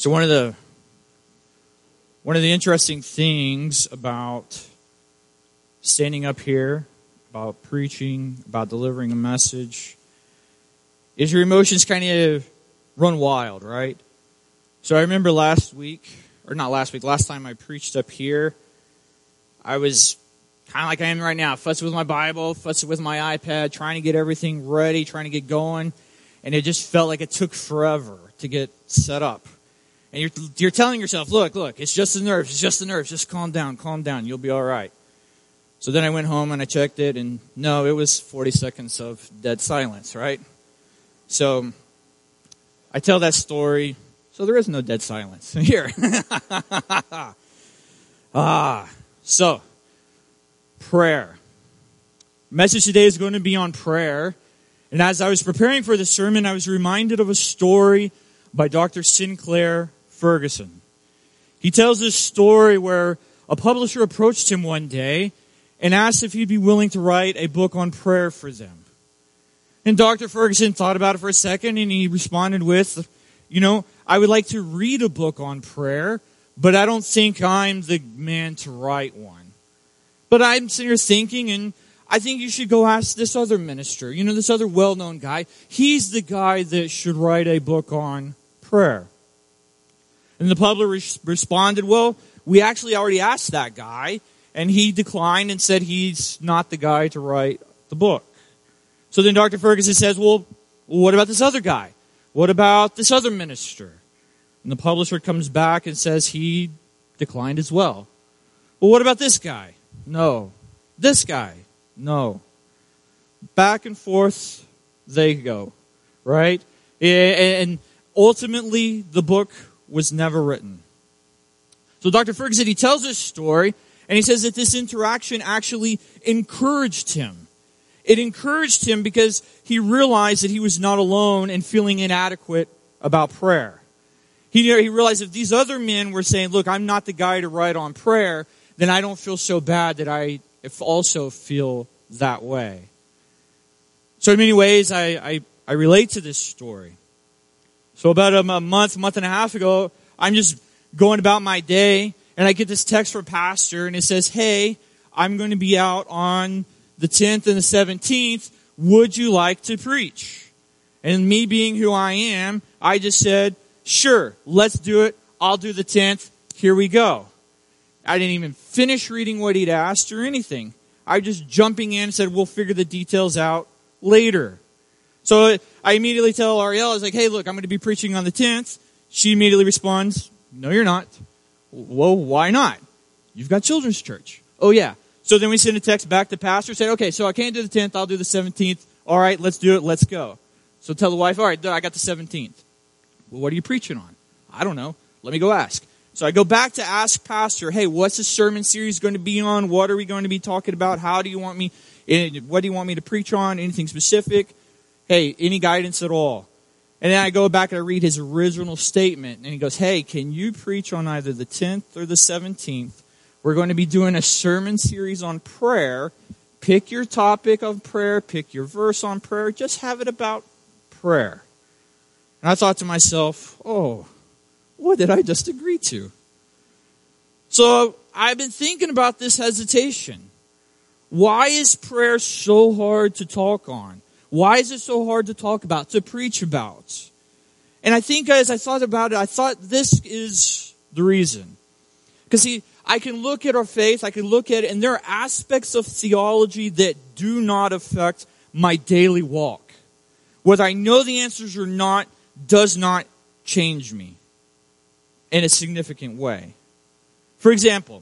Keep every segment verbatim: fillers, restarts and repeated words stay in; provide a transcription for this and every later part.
So one of the one of the interesting things about standing up here, about preaching, about delivering a message, is your emotions kind of run wild, right? So I remember last week, or not last week, last time I preached up here, I was kind of like I am right now, fussing with my Bible, fussing with my iPad, trying to get everything ready, trying to get going, and it just felt like it took forever to get set up. And you're, you're telling yourself, look, look, it's just the nerves, it's just the nerves, just calm down, calm down, you'll be all right. So then I went home and I checked it, and no, it was forty seconds of dead silence, right? So I tell that story, so there is no dead silence here. ah, so prayer. Message today is going to be on prayer. And as I was preparing for the sermon, I was reminded of a story by Doctor Sinclair Ferguson. He tells this story where a publisher approached him one day and asked if he'd be willing to write a book on prayer for them. And Doctor Ferguson thought about it for a second, and he responded with, you know, I would like to read a book on prayer, but I don't think I'm the man to write one. But I'm sitting here thinking, and I think you should go ask this other minister, you know, this other well-known guy. He's the guy that should write a book on prayer. And the publisher responded, well, we actually already asked that guy, and he declined and said he's not the guy to write the book. So then Doctor Ferguson says, well, what about this other guy? What about this other minister? And the publisher comes back and says he declined as well. Well, what about this guy? No. This guy? No. Back and forth they go, right? And ultimately, the book was never written. So Doctor Ferguson, he tells this story, and he says that this interaction actually encouraged him. It encouraged him because he realized that he was not alone in feeling inadequate about prayer. He, he realized if these other men were saying, look, I'm not the guy to write on prayer, then I don't feel so bad that I also feel that way. So in many ways, I, I, I relate to this story. So about a month, month and a half ago, I'm just going about my day, and I get this text from Pastor, and it says, hey, I'm going to be out on the tenth and the seventeenth. Would you like to preach? And me being who I am, I just said, sure, let's do it. I'll do the tenth. Here we go. I didn't even finish reading what he'd asked or anything. I just jumping in and said, we'll figure the details out later. So I immediately tell Ariel, I was like, hey, look, I'm going to be preaching on the tenth. She immediately responds, no, you're not. Well, why not? You've got children's church. Oh, yeah. So then we send a text back to Pastor, said, okay, so I can't do the tenth, I'll do the seventeenth. All right, let's do it, let's go. So tell the wife, all right, I got the seventeenth. Well, what are you preaching on? I don't know. Let me go ask. So I go back to ask Pastor, hey, what's the sermon series going to be on? What are we going to be talking about? How do you want me, what do you want me to preach on? Anything specific? Hey, any guidance at all? And then I go back and I read his original statement, and he goes, hey, can you preach on either the tenth or the seventeenth? We're going to be doing a sermon series on prayer. Pick your topic of prayer, pick your verse on prayer, just have it about prayer. And I thought to myself, oh, what did I just agree to? So I've been thinking about this hesitation. Why is prayer so hard to talk on? Why is it so hard to talk about, to preach about? And I think as I thought about it, I thought this is the reason. Because see, I can look at our faith, I can look at it, and there are aspects of theology that do not affect my daily walk. Whether I know the answers or not does not change me in a significant way. For example,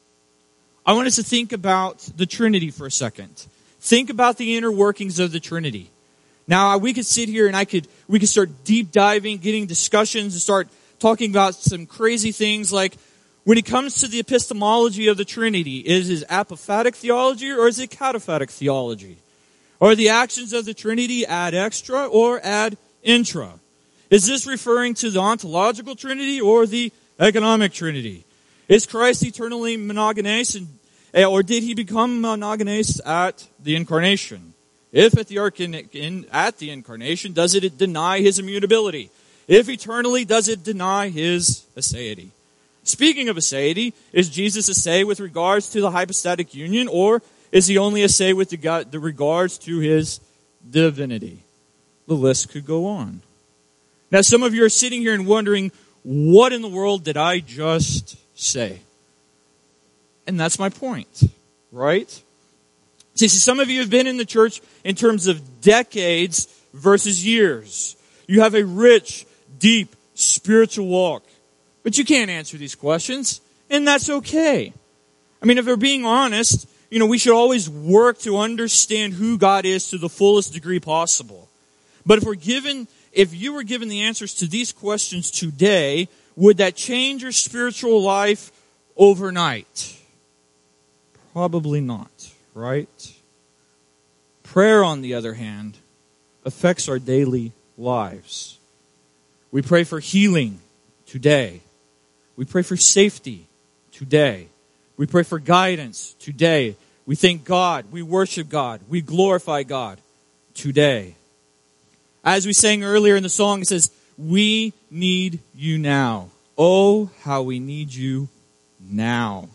I want us to think about the Trinity for a second. Think about the inner workings of the Trinity. Now, we could sit here and I could we could start deep diving, getting discussions, and start talking about some crazy things like, when it comes to the epistemology of the Trinity, is it apophatic theology or is it cataphatic theology? Are the actions of the Trinity ad extra or ad intra? Is this referring to the ontological Trinity or the economic Trinity? Is Christ eternally monogenes, and, or did he become monogenes at the incarnation? If at the, at the incarnation, does it deny his immutability? If eternally, does it deny his aseity? Speaking of aseity, is Jesus assay with regards to the hypostatic union, or is he only assay with the regards to his divinity? The list could go on. Now, some of you are sitting here and wondering, what in the world did I just say? And that's my point, right? See, some of you have been in the church in terms of decades versus years. You have a rich, deep, spiritual walk. But you can't answer these questions, and that's okay. I mean, if we're being honest, you know, we should always work to understand who God is to the fullest degree possible. But if we're given, if you were given the answers to these questions today, would that change your spiritual life overnight? Probably not, right? Prayer, on the other hand, affects our daily lives. We pray for healing today. We pray for safety today. We pray for guidance today. We thank God. We worship God. We glorify God today. As we sang earlier in the song, it says, we need you now. Oh, how we need you now.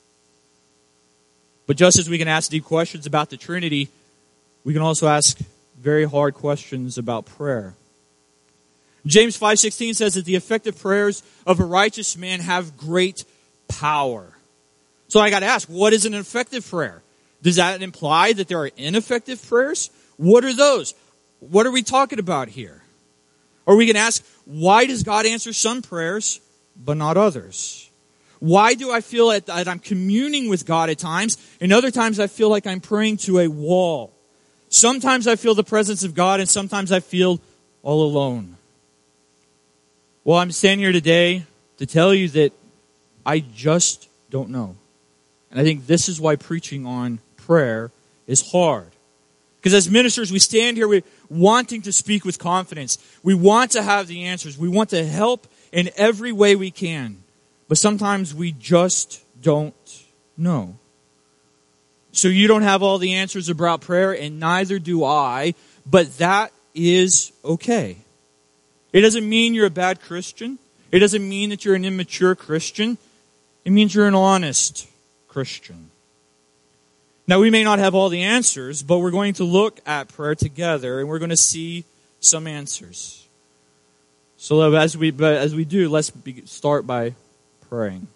But just as we can ask deep questions about the Trinity, we can also ask very hard questions about prayer. James five sixteen says that the effective prayers of a righteous man have great power. So I got to ask, what is an effective prayer? Does that imply that there are ineffective prayers? What are those? What are we talking about here? Or we can ask, why does God answer some prayers but not others? Why do I feel that I'm communing with God at times, and other times I feel like I'm praying to a wall? Sometimes I feel the presence of God, and sometimes I feel all alone. Well, I'm standing here today to tell you that I just don't know. And I think this is why preaching on prayer is hard. Because as ministers, we stand here wanting to speak with confidence. We want to have the answers. We want to help in every way we can. But sometimes we just don't know. So you don't have all the answers about prayer, and neither do I. But that is okay. It doesn't mean you're a bad Christian. It doesn't mean that you're an immature Christian. It means you're an honest Christian. Now, we may not have all the answers, but we're going to look at prayer together, and we're going to see some answers. So as we but as we do, let's be, start by praying.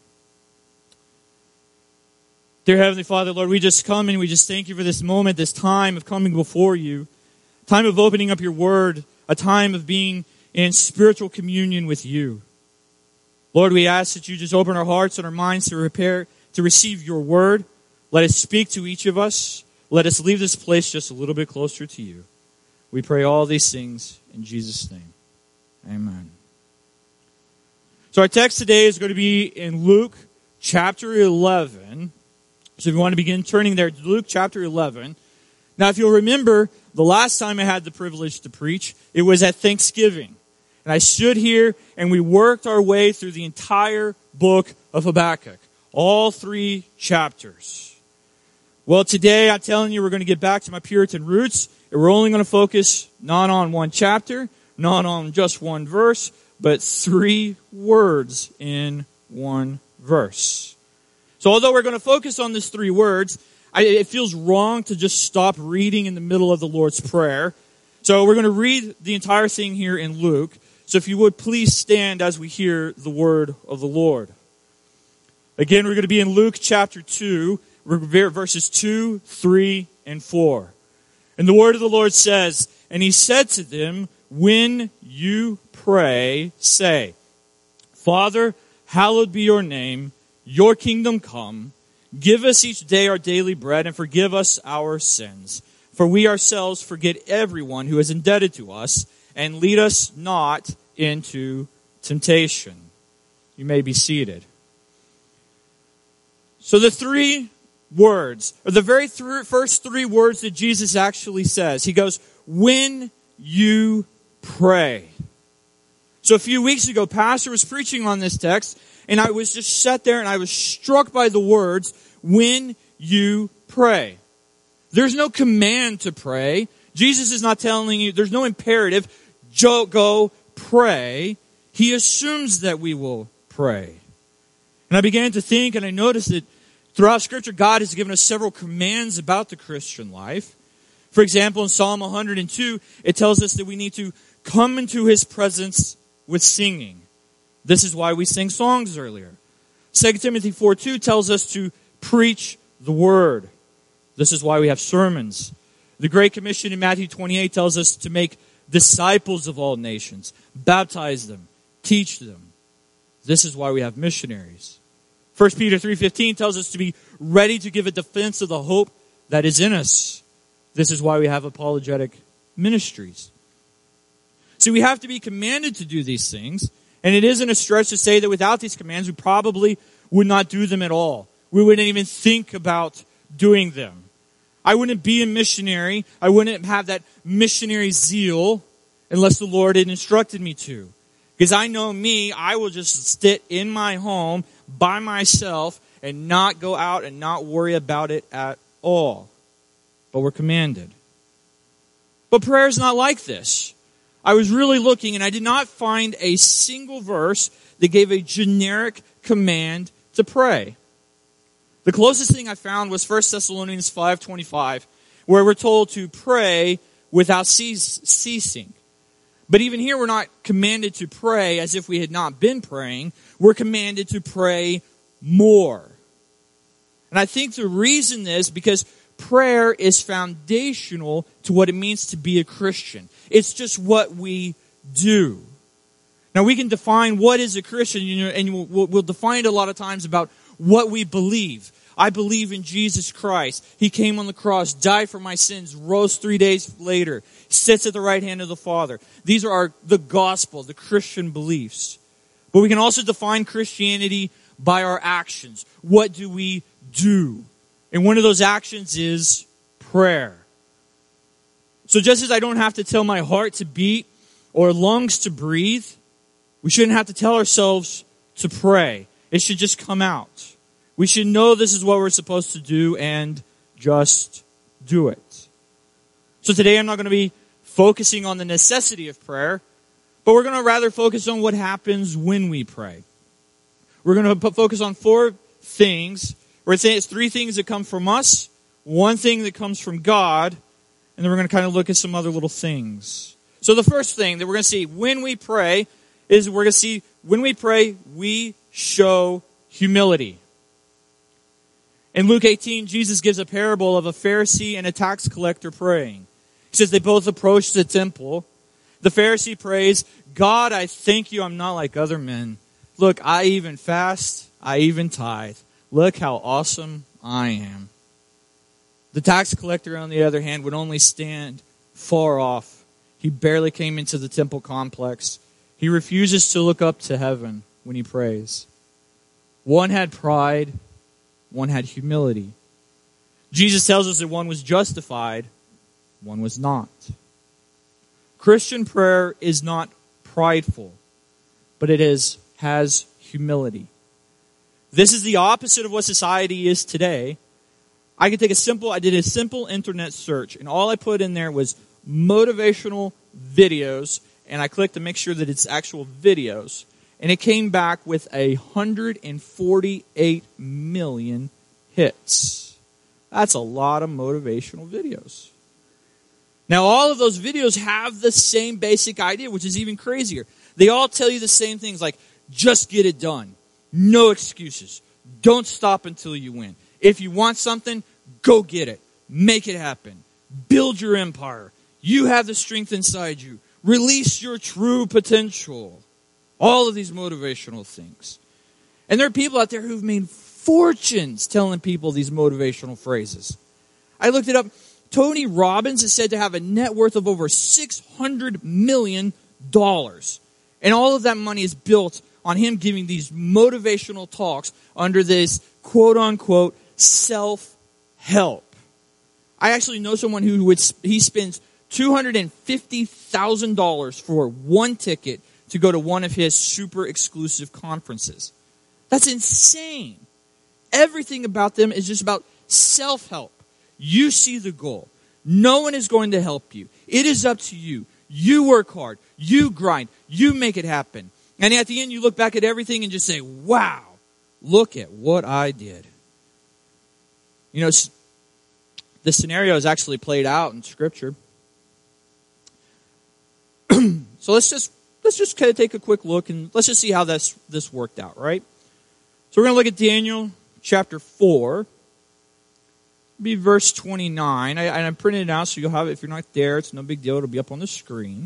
Dear Heavenly Father, Lord, we just come and we just thank you for this moment, this time of coming before you, time of opening up your word, a time of being in spiritual communion with you. Lord, we ask that you just open our hearts and our minds to prepare to receive your word. Let it speak to each of us. Let us leave this place just a little bit closer to you. We pray all these things in Jesus' name. Amen. So our text today is going to be in Luke chapter eleven. So if you want to begin turning there, Luke chapter eleven. Now, if you'll remember, the last time I had the privilege to preach, it was at Thanksgiving. And I stood here and we worked our way through the entire book of Habakkuk. All three chapters. Well, today I'm telling you we're going to get back to my Puritan roots. And we're only going to focus not on one chapter, not on just one verse, but three words in one verse. So although we're going to focus on these three words, I, it feels wrong to just stop reading in the middle of the Lord's Prayer. So we're going to read the entire thing here in Luke. So if you would please stand as we hear the word of the Lord. Again, we're going to be in Luke chapter two, verses two, three, and four. And the word of the Lord says, "And he said to them, when you pray, say, Father, hallowed be your name, your kingdom come. Give us each day our daily bread, and forgive us our sins. For we ourselves forget everyone who is indebted to us, and lead us not into temptation." You may be seated. So the three words, or the very th- first three words that Jesus actually says, he goes, when you pray. So a few weeks ago, Pastor was preaching on this text, and I was just sat there and I was struck by the words, when you pray. There's no command to pray. Jesus is not telling you, there's no imperative, go pray, he assumes that we will pray. And I began to think, and I noticed that throughout Scripture, God has given us several commands about the Christian life. For example, in Psalm one hundred two, it tells us that we need to come into his presence with singing. This is why we sang songs earlier. Second Timothy four two tells us to preach the word. This is why we have sermons. The Great Commission in Matthew twenty-eight tells us to make disciples of all nations, baptize them, teach them. This is why we have missionaries. First Peter three fifteen tells us to be ready to give a defense of the hope that is in us. This is why we have apologetic ministries. So we have to be commanded to do these things, and it isn't a stretch to say that without these commands, we probably would not do them at all. We wouldn't even think about doing them. I wouldn't be a missionary. I wouldn't have that missionary zeal unless the Lord had instructed me to. Because I know me, I will just sit in my home by myself and not go out and not worry about it at all. But we're commanded. But prayer is not like this. I was really looking and I did not find a single verse that gave a generic command to pray. The closest thing I found was First Thessalonians five twenty-five, where we're told to pray without cease, ceasing. But even here, we're not commanded to pray as if we had not been praying. We're commanded to pray more. And I think the reason is because prayer is foundational to what it means to be a Christian. It's just what we do. Now, we can define what is a Christian, you know, and we'll, we'll define it a lot of times about what we believe. I believe in Jesus Christ. He came on the cross, died for my sins, rose three days later, sits at the right hand of the Father. These are our, the gospel, the Christian beliefs. But we can also define Christianity by our actions. What do we do? And one of those actions is prayer. So just as I don't have to tell my heart to beat or lungs to breathe, we shouldn't have to tell ourselves to pray. It should just come out. We should know this is what we're supposed to do and just do it. So today I'm not going to be focusing on the necessity of prayer, but we're going to rather focus on what happens when we pray. We're going to focus on four things. We're going to say it's three things that come from us, one thing that comes from God, and then we're going to kind of look at some other little things. So the first thing that we're going to see when we pray is we're going to see when we pray, we show humility. In Luke eighteen, Jesus gives a parable of a Pharisee and a tax collector praying. He says they both approached the temple. The Pharisee prays, God, I thank you I'm not like other men. Look, I even fast, I even tithe. Look how awesome I am. The tax collector, on the other hand, would only stand far off. He barely came into the temple complex. He refuses to look up to heaven when he prays. One had pride, one had humility. Jesus tells us that one was justified, one was not. Christian prayer is not prideful, but it is has humility. This is the opposite of what society is today. I could take a simple, I did a simple internet search, and all I put in there was motivational videos, and I clicked to make sure that it's actual videos. And it came back with one hundred forty-eight million hits. That's a lot of motivational videos. Now, all of those videos have the same basic idea, which is even crazier. They all tell you the same things like, just get it done. No excuses. Don't stop until you win. If you want something, go get it. Make it happen. Build your empire. You have the strength inside you. Release your true potential. All of these motivational things. And there are people out there who've made fortunes telling people these motivational phrases. I looked it up. Tony Robbins is said to have a net worth of over six hundred million dollars. And all of that money is built on him giving these motivational talks under this quote-unquote self-help. I actually know someone who would he spends two hundred fifty thousand dollars for one ticket to go to one of his super exclusive conferences. That's insane. Everything about them is just about self-help. You see the goal. No one is going to help you. It is up to you. You work hard. You grind. You make it happen. And at the end, you look back at everything and just say, wow, look at what I did. You know, the scenario is actually played out in Scripture. So let's just let's just kind of take a quick look and let's just see how this this worked out, right? So we're going to look at Daniel chapter four. It'll be verse twenty-nine. I, and I printed it out so you'll have it. If you're not there, it's no big deal. It'll be up on the screen.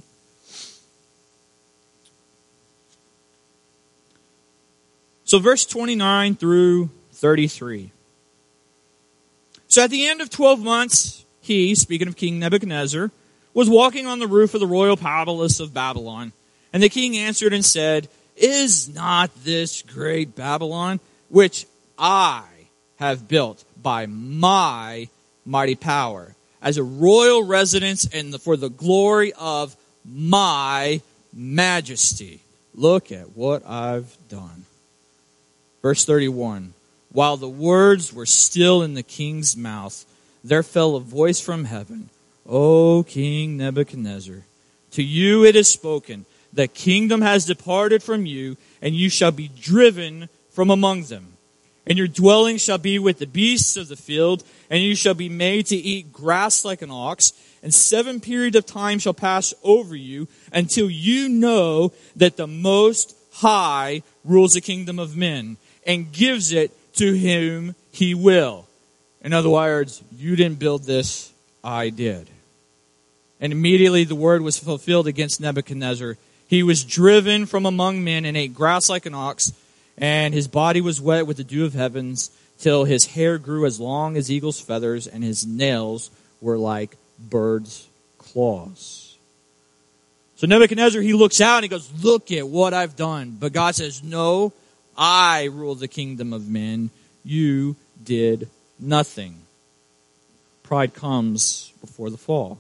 So verse twenty-nine through thirty-three. So at the end of twelve months, he, speaking of King Nebuchadnezzar, was walking on the roof of the royal palace of Babylon. And the king answered and said, Is not this great Babylon, which I have built by my mighty power, as a royal residence and for the glory of my majesty? Look at what I've done. Verse thirty-one. While the words were still in the king's mouth, there fell a voice from heaven. O King Nebuchadnezzar, to you it is spoken, the kingdom has departed from you, and you shall be driven from among them. And your dwelling shall be with the beasts of the field, and you shall be made to eat grass like an ox, and seven periods of time shall pass over you, until you know that the Most High rules the kingdom of men, and gives it to whom he will. In other words, you didn't build this, I did. And immediately the word was fulfilled against Nebuchadnezzar. He was driven from among men and ate grass like an ox, and his body was wet with the dew of heavens, till his hair grew as long as eagle's feathers, and his nails were like birds' claws. So Nebuchadnezzar, he looks out and he goes, look at what I've done. But God says, no, I rule the kingdom of men. You did nothing. Pride comes before the fall.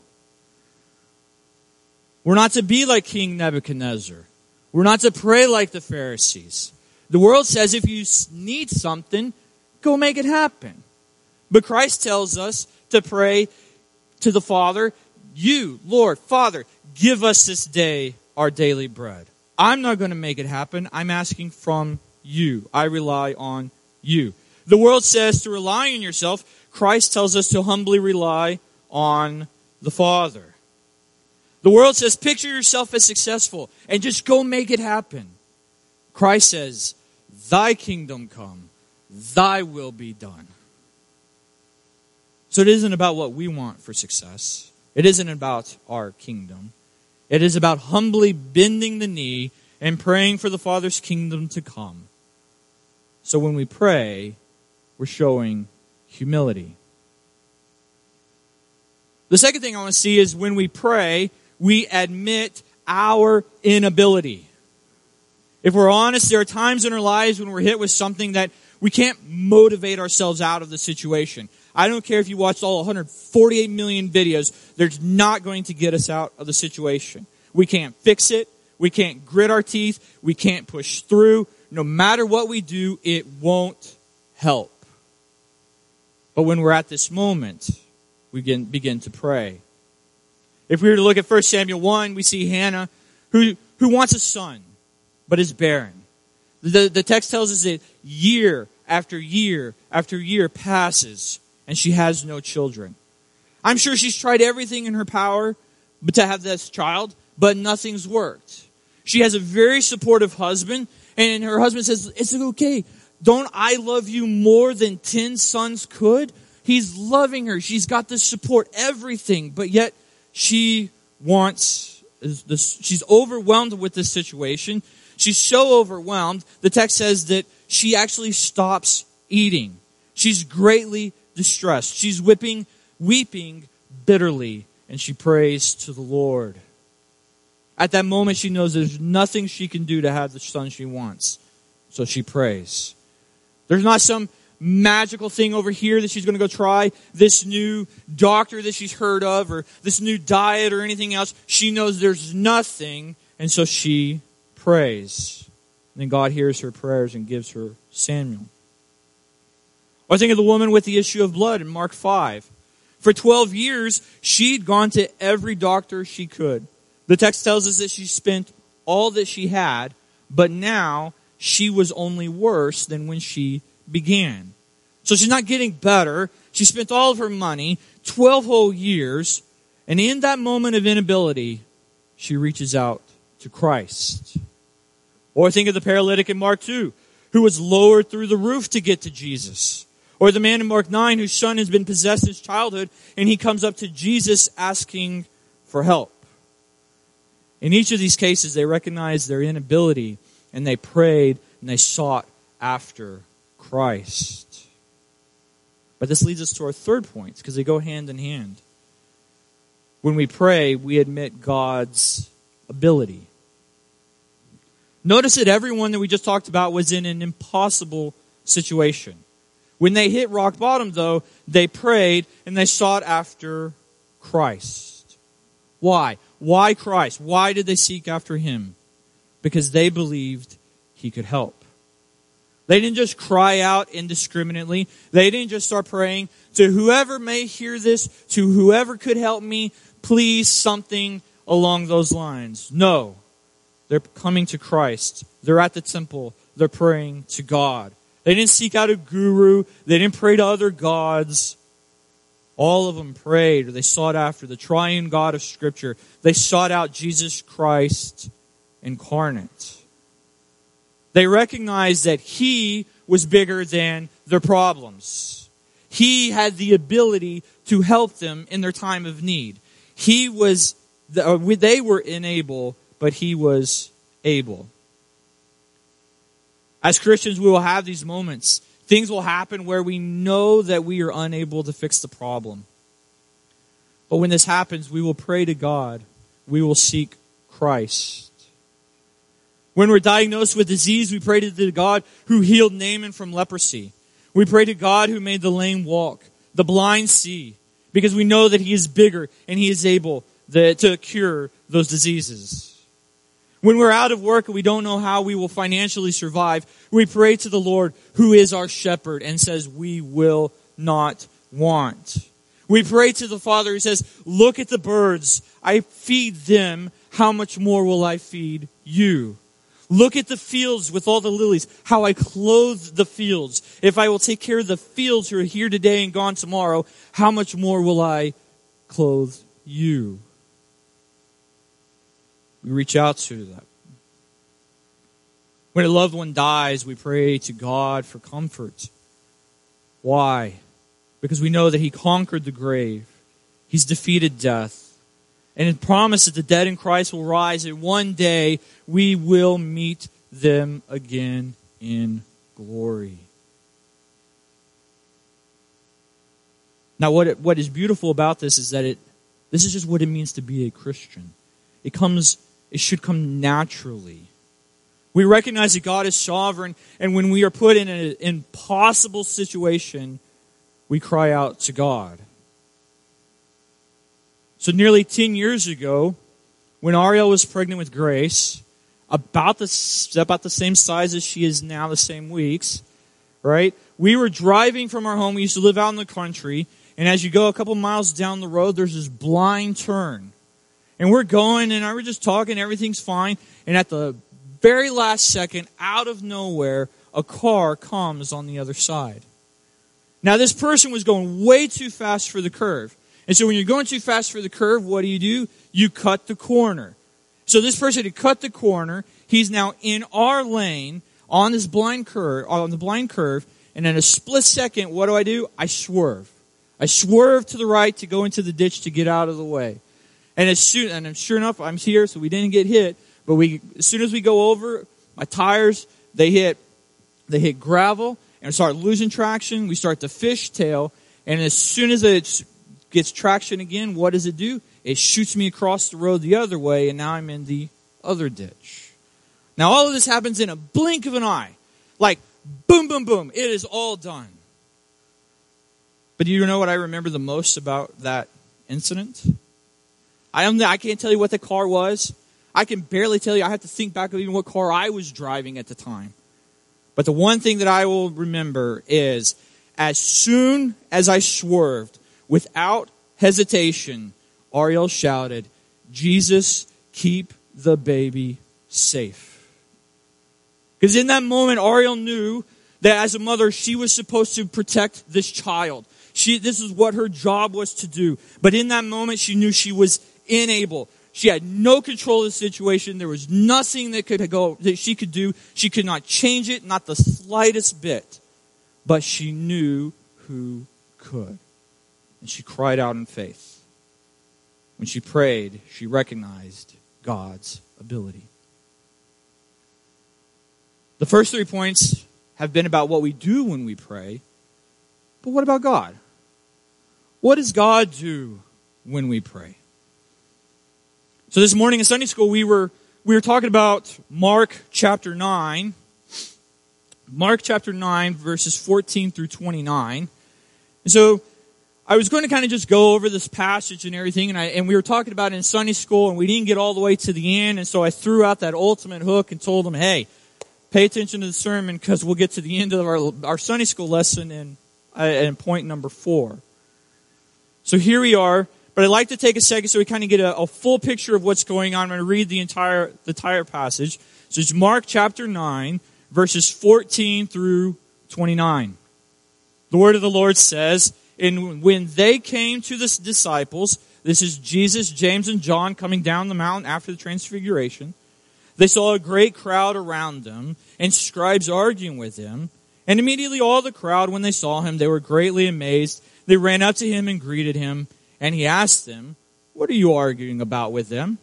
We're not to be like King Nebuchadnezzar. We're not to pray like the Pharisees. The world says if you need something, go make it happen. But Christ tells us to pray to the Father, you, Lord, Father, give us this day our daily bread. I'm not going to make it happen. I'm asking from you. I rely on you. The world says to rely on yourself. Christ tells us to humbly rely on the Father. The world says picture yourself as successful and just go make it happen. Christ says, thy kingdom come, thy will be done. So it isn't about what we want for success. It isn't about our kingdom. It is about humbly bending the knee and praying for the Father's kingdom to come. So when we pray, we're showing humility. The second thing I want to see is when we pray, we admit our inability. If we're honest, there are times in our lives when we're hit with something that we can't motivate ourselves out of the situation. I don't care if you watched all one hundred forty-eight million videos, there's not going to get us out of the situation. We can't fix it. We can't grit our teeth. We can't push through. No matter what we do, it won't help. But when we're at this moment, we begin, begin to pray. If we were to look at First Samuel one, we see Hannah who, who wants a son, but is barren. The, the text tells us that year after year after year passes, and she has no children. I'm sure she's tried everything in her power but to have this child, but nothing's worked. She has a very supportive husband, and her husband says, it's okay. Don't I love you more than ten sons could? He's loving her. She's got the support, everything, but yet she wants this. She's overwhelmed with this situation. She's so overwhelmed, the text says that she actually stops eating. She's greatly distressed. She's weeping, weeping bitterly, and she prays to the Lord. At that moment, she knows there's nothing she can do to have the son she wants. So she prays. There's not some magical thing over here that she's going to go try, this new doctor that she's heard of, or this new diet or anything else. She knows there's nothing, and so she prays. And then God hears her prayers and gives her Samuel. I think of the woman with the issue of blood in Mark five. For twelve years, she'd gone to every doctor she could. The text tells us that she spent all that she had, but now she was only worse than when she began. So she's not getting better. She spent all of her money, twelve whole years, and in that moment of inability, she reaches out to Christ. Or think of the paralytic in Mark two, who was lowered through the roof to get to Jesus. Or the man in Mark nine whose son has been possessed since childhood, and he comes up to Jesus asking for help. In each of these cases, they recognized their inability, and they prayed, and they sought after Christ. But this leads us to our third point, because they go hand in hand. When we pray, we admit God's ability. Notice that everyone that we just talked about was in an impossible situation. When they hit rock bottom, though, they prayed and they sought after Christ. Why? Why Christ? Why did they seek after Him? Because they believed He could help. They didn't just cry out indiscriminately. They didn't just start praying to whoever may hear this, to whoever could help me, please, something along those lines. No. They're coming to Christ. They're at the temple. They're praying to God. They didn't seek out a guru. They didn't pray to other gods. All of them prayed, or they sought after the triune God of Scripture. They sought out Jesus Christ incarnate. They recognized that He was bigger than their problems. He had the ability to help them in their time of need. He was, they were unable, but He was able. As Christians, we will have these moments. Things will happen where we know that we are unable to fix the problem. But when this happens, we will pray to God. We will seek Christ. When we're diagnosed with disease, we pray to the God who healed Naaman from leprosy. We pray to God who made the lame walk, the blind see, because we know that He is bigger and He is able to cure those diseases. When we're out of work and we don't know how we will financially survive, we pray to the Lord who is our shepherd and says we will not want. We pray to the Father who says, look at the birds. I feed them. How much more will I feed you? Look at the fields with all the lilies, how I clothe the fields. If I will take care of the fields who are here today and gone tomorrow, how much more will I clothe you? We reach out to that. When a loved one dies, we pray to God for comfort. Why? Because we know that He conquered the grave. He's defeated death. And it promised that the dead in Christ will rise, and one day we will meet them again in glory. Now, what it, what is beautiful about this is that it this is just what it means to be a Christian. It comes It should come naturally. We recognize that God is sovereign, and when we are put in an impossible situation, we cry out to God. So nearly ten years ago, when Ariel was pregnant with Grace, about the, about the same size as she is now, the same weeks, right? We were driving from our home. We used to live out in the country, and as you go a couple miles down the road, there's this blind turn. And we're going, and I were just talking, everything's fine. And at the very last second, out of nowhere, a car comes on the other side. Now, this person was going way too fast for the curve. And so when you're going too fast for the curve, what do you do? You cut the corner. So this person had cut the corner. He's now in our lane on this blind curve, on the blind curve. And in a split second, what do I do? I swerve. I swerve to the right to go into the ditch to get out of the way. And as soon, and sure enough, I'm here, so we didn't get hit. But we, as soon as we go over, my tires, they hit, they hit gravel, and start losing traction. We start to fishtail, and as soon as it gets traction again, what does it do? It shoots me across the road the other way, and now I'm in the other ditch. Now, all of this happens in a blink of an eye, like boom, boom, boom. It is all done. But do you know what I remember the most about that incident? I don't, I can't tell you what the car was. I can barely tell you. I have to think back of even what car I was driving at the time. But the one thing that I will remember is as soon as I swerved, without hesitation, Ariel shouted, "Jesus, keep the baby safe. Because in that moment, Ariel knew that as a mother, she was supposed to protect this child. She, this is what her job was to do. But in that moment, she knew she was unable. She had no control of the situation. There was nothing that could go, that she could do. She could not change it, not the slightest bit. But she knew who could. And she cried out in faith. When she prayed, she recognized God's ability. The first three points have been about what we do when we pray. But what about God? What does God do when we pray? So this morning in Sunday school, we were we were talking about Mark chapter nine. Mark chapter nine, verses fourteen through twenty-nine. And so I was going to kind of just go over this passage and everything, and I and we were talking about it in Sunday school, and we didn't get all the way to the end, and so I threw out that ultimate hook and told them, hey, pay attention to the sermon because we'll get to the end of our, our Sunday school lesson in, uh, in point number four. So here we are, but I'd like to take a second so we kind of get a, a full picture of what's going on. I'm going to read the entire the entire passage. So it's Mark chapter nine, verses fourteen through twenty-nine. The word of the Lord says, and when they came to the disciples, this is Jesus, James, and John coming down the mountain after the transfiguration, they saw a great crowd around them, and scribes arguing with him. And immediately all the crowd, when they saw him, they were greatly amazed. They ran up to him and greeted him. And he asked them, what are you arguing about with them?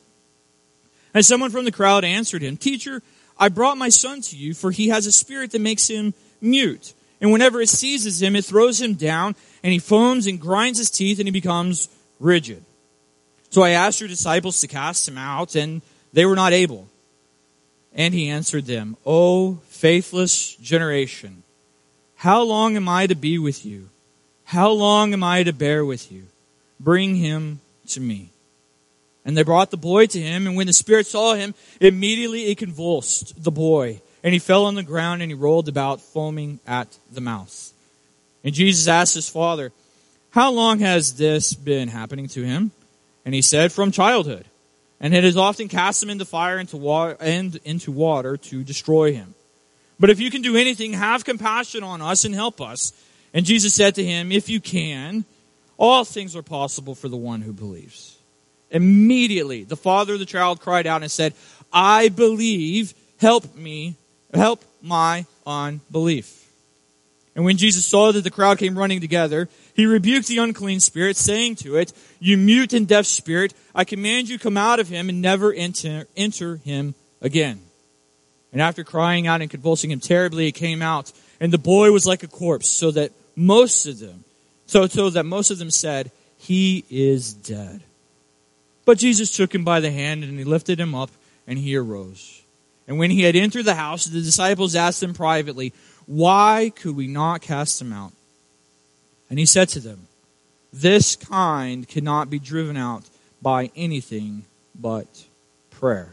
And someone from the crowd answered him, Teacher, I brought my son to you, for he has a spirit that makes him mute. And whenever it seizes him, it throws him down, and he foams and grinds his teeth, and he becomes rigid. So I asked your disciples to cast him out, and they were not able. And he answered them, O faithless generation, how long am I to be with you? How long am I to bear with you? Bring him to me. And they brought the boy to him, and when the spirit saw him, immediately it convulsed the boy, and he fell on the ground, and he rolled about, foaming at the mouth. And Jesus asked his father, how long has this been happening to him? And he said, from childhood. And it has often cast him into fire and, to water, and into water to destroy him. But if you can do anything, have compassion on us and help us. And Jesus said to him, if you can, all things are possible for the one who believes. Immediately, the father of the child cried out and said, I believe, help me, help my unbelief. And when Jesus saw that the crowd came running together, he rebuked the unclean spirit, saying to it, you mute and deaf spirit, I command you come out of him and never enter, enter him again. And after crying out and convulsing him terribly, it came out, and the boy was like a corpse, so that most of them, so, so that most of them said, he is dead. But Jesus took him by the hand, and he lifted him up, and he arose. And when he had entered the house, the disciples asked him privately, why could we not cast him out? And he said to them, this kind cannot be driven out by anything but prayer.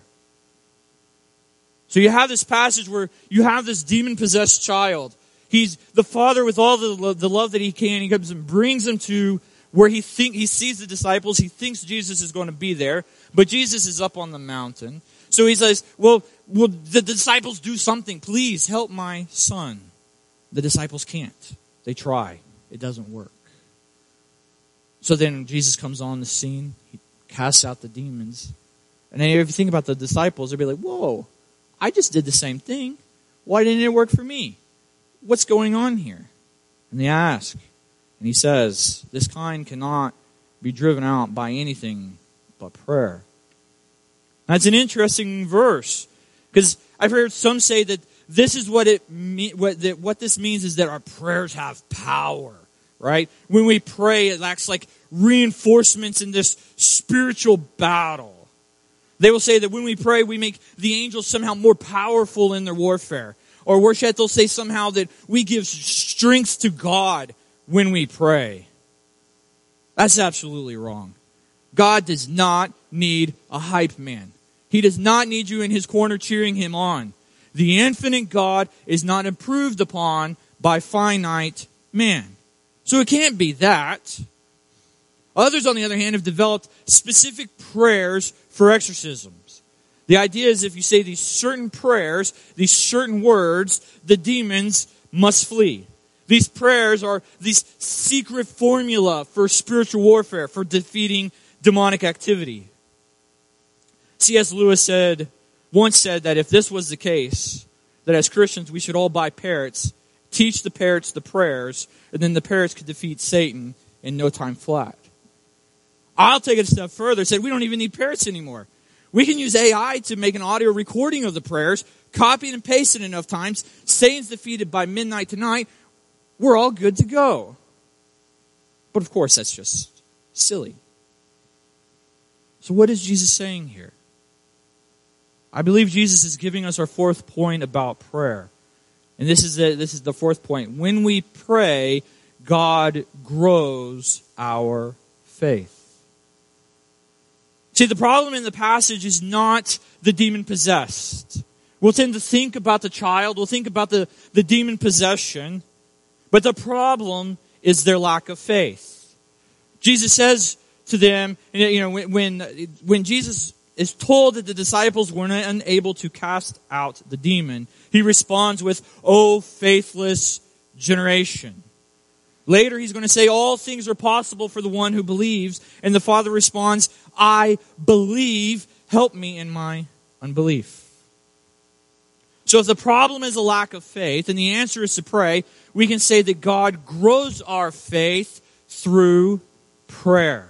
So you have this passage where you have this demon-possessed child. He's the father with all the, the love that he can. He comes and brings them to where he think he sees the disciples. He thinks Jesus is going to be there, but Jesus is up on the mountain. So he says, well, will the disciples do something? Please help my son. The disciples can't. They try. It doesn't work. So then Jesus comes on the scene. He casts out the demons. And then if you think about the disciples, they'll be like, whoa, I just did the same thing. Why didn't it work for me? What's going on here? And they ask. And he says, this kind cannot be driven out by anything but prayer. That's an interesting verse. Because I've heard some say that this is what it mean, what, that, what this means is that our prayers have power. Right? When we pray, it acts like reinforcements in this spiritual battle. They will say that when we pray, we make the angels somehow more powerful in their warfare. Or worse yet, they'll say somehow that we give strength to God when we pray. That's absolutely wrong. God does not need a hype man. He does not need you in his corner cheering him on. The infinite God is not improved upon by finite man. So it can't be that. Others, on the other hand, have developed specific prayers for exorcisms. The idea is if you say these certain prayers, these certain words, the demons must flee. These prayers are these secret formula for spiritual warfare, for defeating demonic activity. C S Lewis said, once said that if this was the case, that as Christians we should all buy parrots, teach the parrots the prayers, and then the parrots could defeat Satan in no time flat. I'll take it a step further, said we don't even need parrots anymore. We can use A I to make an audio recording of the prayers, copy it and paste it enough times, Satan's defeated by midnight tonight, we're all good to go. But of course that's just silly. So what is Jesus saying here? I believe Jesus is giving us our fourth point about prayer. And this is the, this is the fourth point. When we pray, God grows our faith. See, the problem in the passage is not the demon-possessed. We'll tend to think about the child, we'll think about the, the demon possession, but the problem is their lack of faith. Jesus says to them, you know, when, when, when Jesus is told that the disciples were unable to cast out the demon, he responds with, "O faithless generation." Later, he's going to say, all things are possible for the one who believes. And the Father responds, I believe, help me in my unbelief. So if the problem is a lack of faith, and the answer is to pray, we can say that God grows our faith through prayer.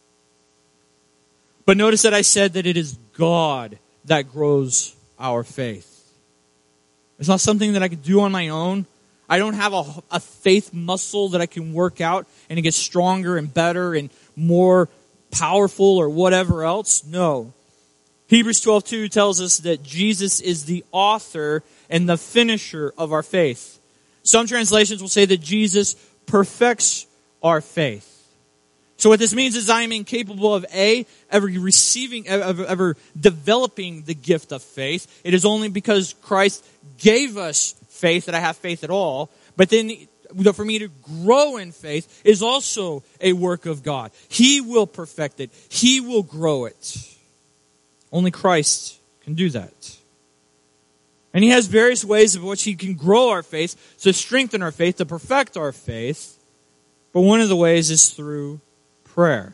But notice that I said that it is God that grows our faith. It's not something that I can do on my own. I don't have a, a faith muscle that I can work out and it gets stronger and better and more powerful or whatever else. No. Hebrews twelve two tells us that Jesus is the author and the finisher of our faith. Some translations will say that Jesus perfects our faith. So what this means is I am incapable of A, ever receiving, ever, ever developing the gift of faith. It is only because Christ gave us faith that I have faith at all. But then for me to grow in faith is also a work of God. He will perfect it. He will grow it. Only Christ can do that. And He has various ways of which He can grow our faith, to strengthen our faith, to perfect our faith. But one of the ways is through prayer.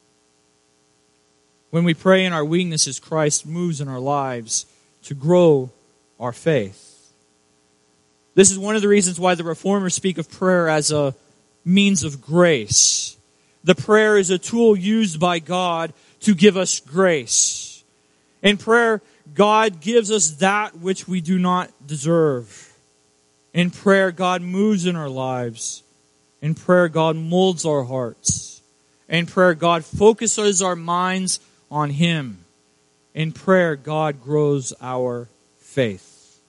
When we pray in our weaknesses, Christ moves in our lives to grow our faith. This is one of the reasons why the Reformers speak of prayer as a means of grace. The prayer is a tool used by God to give us grace. In prayer, God gives us that which we do not deserve. In prayer, God moves in our lives. In prayer, God molds our hearts. In prayer, God focuses our minds on Him. In prayer, God grows our faith.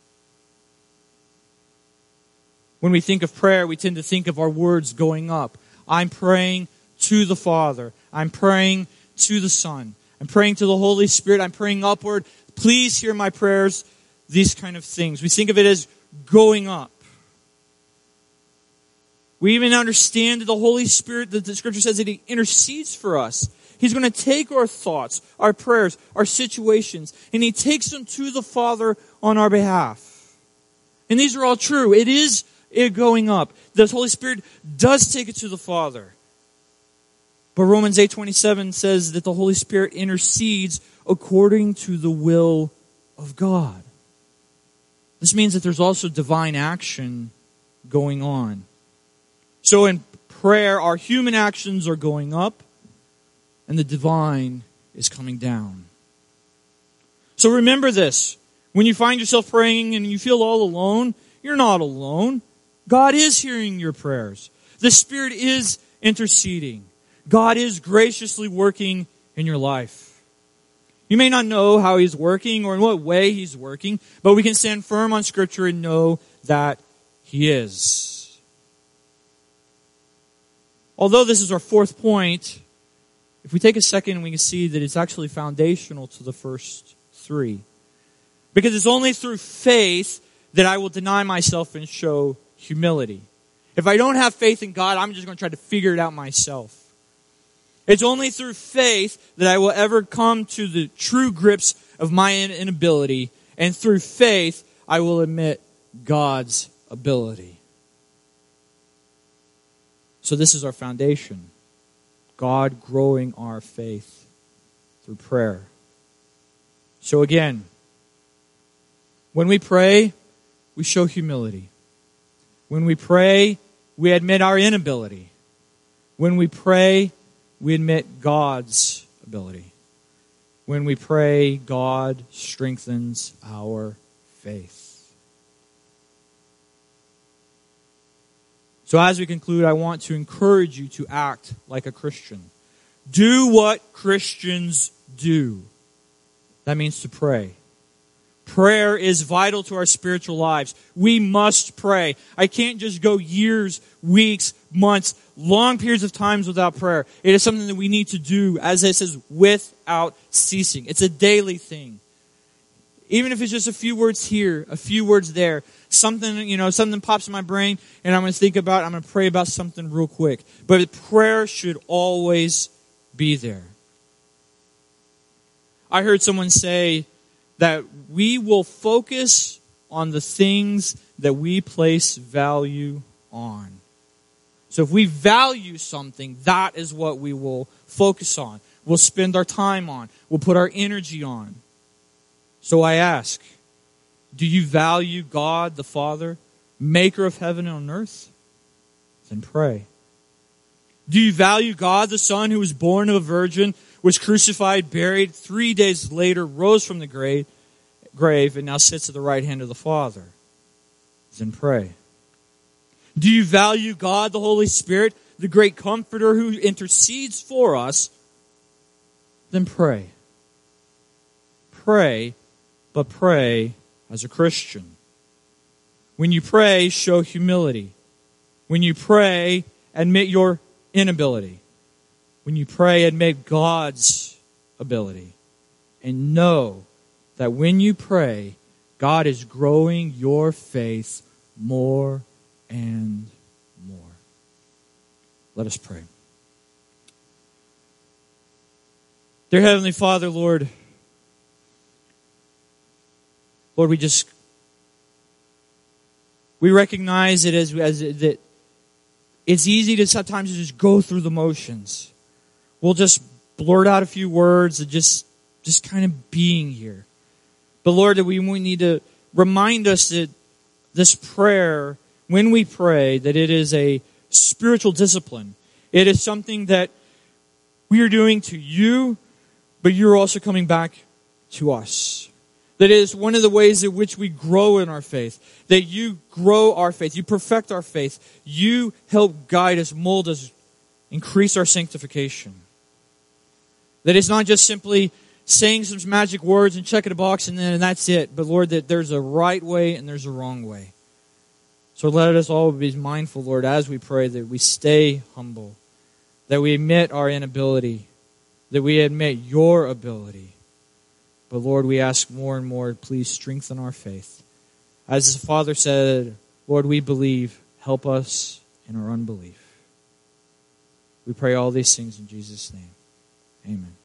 When we think of prayer, we tend to think of our words going up. I'm praying to the Father. I'm praying to the Son. I'm praying to the Holy Spirit. I'm praying upward. Please hear my prayers. These kind of things. We think of it as going up. We even understand that the Holy Spirit, that the Scripture says that He intercedes for us. He's going to take our thoughts, our prayers, our situations, and He takes them to the Father on our behalf. And these are all true. It is it going up. The Holy Spirit does take it to the Father. But Romans eight twenty-seven says that the Holy Spirit intercedes according to the will of God. This means that there's also divine action going on. So in prayer, our human actions are going up and the divine is coming down. So remember this. When you find yourself praying and you feel all alone, you're not alone. God is hearing your prayers. The Spirit is interceding. God is graciously working in your life. You may not know how He's working or in what way He's working, but we can stand firm on Scripture and know that He is. Although this is our fourth point, if we take a second, we can see that it's actually foundational to the first three. Because it's only through faith that I will deny myself and show humility. If I don't have faith in God, I'm just going to try to figure it out myself. It's only through faith that I will ever come to the true grips of my inability, and through faith, I will admit God's ability. So this is our foundation. God growing our faith through prayer. So again, when we pray, we show humility. When we pray, we admit our inability. When we pray, we admit God's ability. When we pray, God strengthens our faith. So as we conclude, I want to encourage you to act like a Christian. Do what Christians do. That means to pray. Prayer is vital to our spiritual lives. We must pray. I can't just go years, weeks, months, long periods of times without prayer. It is something that we need to do, as it says, without ceasing. It's a daily thing. Even if it's just a few words here, a few words there, something, you know, something pops in my brain and I'm going to think about, I'm going to pray about something real quick. But prayer should always be there. I heard someone say that we will focus on the things that we place value on. So if we value something, that is what we will focus on. We'll spend our time on. We'll put our energy on. So I ask, do you value God the Father, maker of heaven and earth? Then pray. Do you value God the Son, who was born of a virgin, was crucified, buried, three days later rose from the grave, grave, and now sits at the right hand of the Father? Then pray. Do you value God the Holy Spirit, the great Comforter who intercedes for us? Then pray. Pray, but pray as a Christian. When you pray, show humility. When you pray, admit your inability. When you pray, admit God's ability. And know that when you pray, God is growing your faith more and more. Let us pray. Dear Heavenly Father, Lord, Lord, we just, we recognize it as, as that it's easy to sometimes just go through the motions. We'll just blurt out a few words and just, just kind of being here. But Lord, that we, we need to remind us that this prayer, when we pray, that it is a spiritual discipline. It is something that we are doing to you, but you're also coming back to us. That is one of the ways in which we grow in our faith. That you grow our faith. You perfect our faith. You help guide us, mold us, increase our sanctification. That it's not just simply saying some magic words and checking a box and then that's it. But Lord, that there's a right way and there's a wrong way. So let us all be mindful, Lord, as we pray, that we stay humble. That we admit our inability. That we admit your ability. But Lord, we ask more and more, please strengthen our faith. As the Father said, Lord, we believe. Help us in our unbelief. We pray all these things in Jesus' name. Amen.